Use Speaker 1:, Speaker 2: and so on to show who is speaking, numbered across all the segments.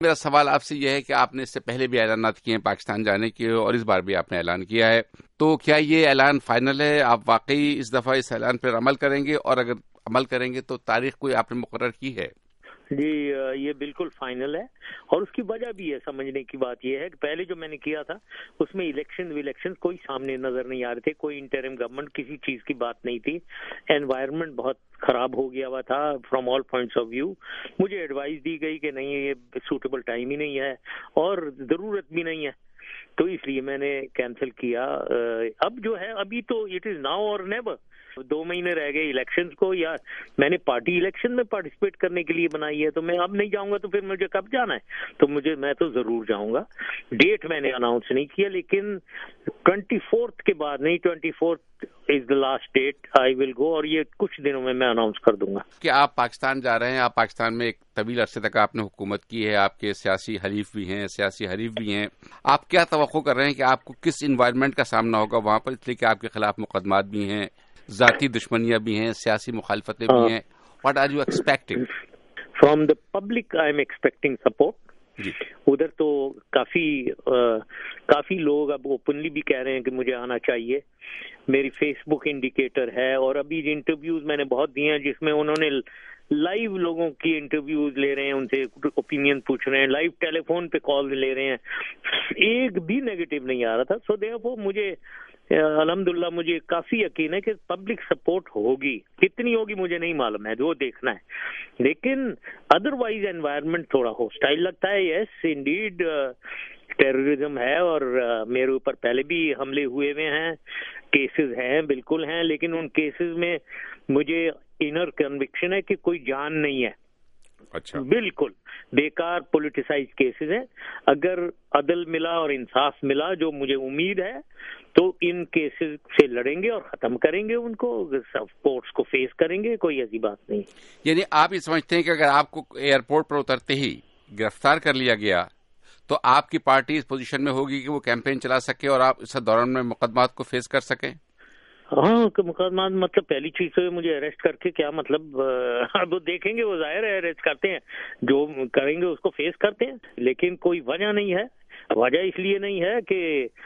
Speaker 1: میرا سوال آپ سے یہ ہے کہ آپ نے اس سے پہلے بھی اعلانات کیے ہیں پاکستان جانے کے اور اس بار بھی آپ نے اعلان کیا ہے، تو کیا یہ اعلان فائنل ہے؟ آپ واقعی اس دفعہ اس اعلان پر عمل کریں گے؟ اور اگر عمل کریں گے تو تاریخ کوئی آپ نے مقرر کی ہے؟
Speaker 2: جی یہ بالکل فائنل ہے، اور اس کی وجہ بھی ہے، سمجھنے کی بات یہ ہے کہ پہلے جو میں نے کیا تھا اس میں الیکشن کوئی سامنے نظر نہیں آ رہے تھے، کوئی انٹرم گورنمنٹ کسی چیز کی بات نہیں تھی، انوائرمنٹ بہت خراب ہو گیا ہوا تھا from all points of view. مجھے ایڈوائز دی گئی کہ نہیں یہ سوٹیبل ٹائم ہی نہیں ہے اور ضرورت بھی نہیں ہے، تو اس لیے میں نے کینسل کیا۔ اب جو ہے ابھی تو it is now or never, 2 مہینے رہ گئے الیکشنز کو، یا میں نے پارٹی الیکشن میں پارٹیسپیٹ کرنے کے لیے بنائی ہے، تو میں اب نہیں جاؤں گا تو پھر مجھے کب جانا ہے؟ تو میں تو ضرور جاؤں گا۔ ڈیٹ میں نے اناؤنس نہیں کیا، لیکن 24 کے بعد نہیں، 24 از دا لاسٹ ڈیٹ آئی ول گو، اور یہ کچھ دنوں میں اناؤنس کر دوں گا
Speaker 1: کہ آپ پاکستان جا رہے ہیں۔ آپ پاکستان میں ایک طویل عرصے تک آپ نے حکومت کی ہے، آپ کے سیاسی حلیف بھی ہیں، سیاسی حریف بھی ہیں، آپ کیا توقع کر رہے ہیں کہ آپ کو کس انوائرمنٹ کا سامنا ہوگا وہاں پر؟ اس لیے کہ آپ کے خلاف مقدمات بھی ہیں، ذاتی دشمنیاں بھی ہیں، سیاسی مخالفتیں بھی ہیں۔ What are you expecting?
Speaker 2: From the public I am expecting support.
Speaker 1: جی،
Speaker 2: ادھر تو کافی لوگ اب اوپنلی بھی کہہ رہے ہیں کہ مجھے آنا چاہیے، میری فیس بک انڈیکیٹر ہے، اور ابھی انٹرویوز میں نے بہت دیے ہیں جس میں انہوں نے لائیو لوگوں کی انٹرویوز لے رہے ہیں، ان سے اوپینین پوچھ رہے ہیں، لائیو ٹیلی فون پہ کال لے رہے ہیں، ایک بھی نیگیٹو نہیں آ رہا تھا۔ سو دیئرفور مجھے الحمدللہ مجھے کافی یقین ہے کہ پبلک سپورٹ ہوگی، کتنی ہوگی مجھے نہیں معلوم ہے، وہ دیکھنا ہے، لیکن ادروائز انوائرمنٹ تھوڑا ہوسٹائل لگتا ہے۔ یس انڈیڈ ٹیررزم ہے، اور میرے اوپر پہلے بھی حملے ہوئے ہیں، کیسز ہیں، بالکل ہیں، لیکن ان کیسز میں مجھے انر کنوکشن ہے کہ کوئی جان نہیں ہے۔
Speaker 1: اچھا،
Speaker 2: بالکل بیکار پولیٹیسائز کیسز ہیں۔ اگر عدل ملا اور انصاف ملا، جو مجھے امید ہے، تو ان کیسز سے لڑیں گے اور ختم کریں گے ان کو، کورٹس کو فیس کریں گے، کوئی ایسی بات نہیں۔
Speaker 1: یعنی آپ یہ سمجھتے ہیں کہ اگر آپ کو ایئرپورٹ پر اترتے ہی گرفتار کر لیا گیا تو آپ کی پارٹی اس پوزیشن میں ہوگی کہ وہ کیمپین چلا سکے اور آپ اس دوران میں مقدمات کو فیس کر سکیں؟
Speaker 2: ہاں، مقدمات مطلب پہلی چیز تو مجھے اریسٹ کر کے کیا مطلب، اب دیکھیں گے، وہ ظاہر ہے اریسٹ کرتے ہیں، جو کریں گے اس کو فیس کرتے ہیں، لیکن کوئی وجہ نہیں ہے۔ وجہ اس لیے نہیں ہے کہ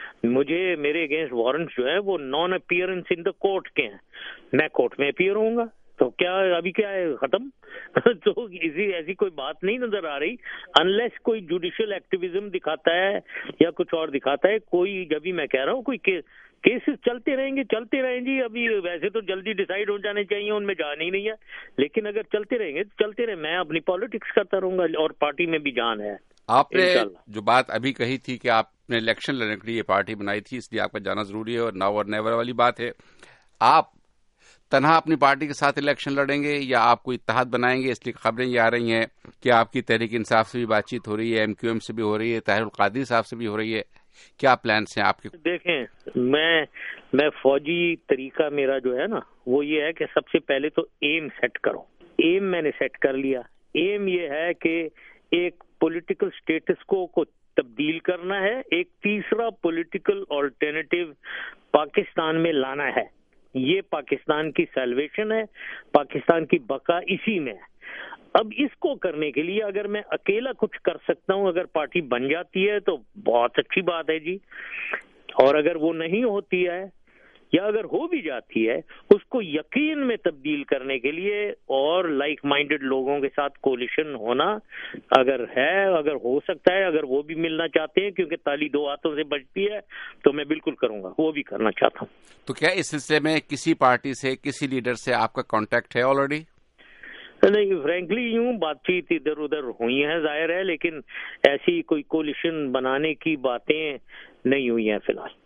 Speaker 2: میرے اگینسٹ وارنٹس جو ہے وہ non appearance in the court کے ہیں، میں کورٹ میں اپیئر ہوں گا، تو کیا ابھی کیا ہے، ختم؟ تو ایسی کوئی بات نہیں نظر آ رہی، انلیس کوئی جوڈیشل ایکٹیویزم دکھاتا ہے یا کچھ اور دکھاتا ہے کوئی، جبھی میں کہہ رہا ہوں کوئی کیسز چلتے رہیں جی، ابھی ویسے تو جلدی ڈیسائیڈ ہو جانے چاہیے، ان میں جان ہی نہیں ہے، لیکن اگر چلتے رہیں گے تو چلتے رہیں، میں اپنی پالیٹکس کرتا رہوں گا، اور پارٹی میں بھی جان ہے۔
Speaker 1: آپ نے جو بات ابھی کہی تھی کہ آپ نے الیکشن لڑنے کے لیے پارٹی بنائی تھی، اس لیے آپ کا جانا ضروری ہے، اور ناؤ اور نیور والی بات ہے، آپ تنہا اپنی پارٹی کے ساتھ الیکشن لڑیں گے یا آپ کو اتحاد بنائیں گے؟ اس لیے خبریں یہ آ رہی ہیں کہ آپ کی تحریک انصاف سے بھی بات چیت ہو رہی ہے، MQM سے بھی ہو رہی ہے، طاہر القادری صاحب سے بھی ہو رہی ہے، کیا پلانس ہیں آپ کے؟
Speaker 2: دیکھیں، میں فوجی طریقہ میرا جو ہے نا وہ یہ ہے کہ سب سے پہلے تو ایم سیٹ کرو۔ ایم میں نے سیٹ کر لیا۔ ایم یہ ہے کہ ایک پولیٹیکل سٹیٹس کو تبدیل کرنا ہے، ایک تیسرا پولیٹیکل آلٹرنیٹیو پاکستان میں لانا ہے، یہ پاکستان کی سیلویشن ہے، پاکستان کی بقا اسی میں ہے۔ اب اس کو کرنے کے لیے اگر میں اکیلا کچھ کر سکتا ہوں، اگر پارٹی بن جاتی ہے تو بہت اچھی بات ہے جی، اور اگر وہ نہیں ہوتی ہے یا اگر ہو بھی جاتی ہے، اس کو یقین میں تبدیل کرنے کے لیے اور لائک مائنڈڈ لوگوں کے ساتھ کولیشن ہونا اگر ہو سکتا ہے، اگر وہ بھی ملنا چاہتے ہیں، کیونکہ تالی 2 ہاتھوں سے بجتی ہے، تو میں بالکل کروں گا، وہ بھی کرنا چاہتا ہوں۔
Speaker 1: تو کیا اس سلسلے میں کسی پارٹی سے، کسی لیڈر سے آپ کا کانٹیکٹ ہے آلریڈی؟
Speaker 2: نہیں، فرینکلی یوں بات چیت ادھر ادھر ہوئی ہیں ظاہر ہے، لیکن ایسی کوئی کولیشن بنانے کی باتیں نہیں ہوئی ہیں فی الحال۔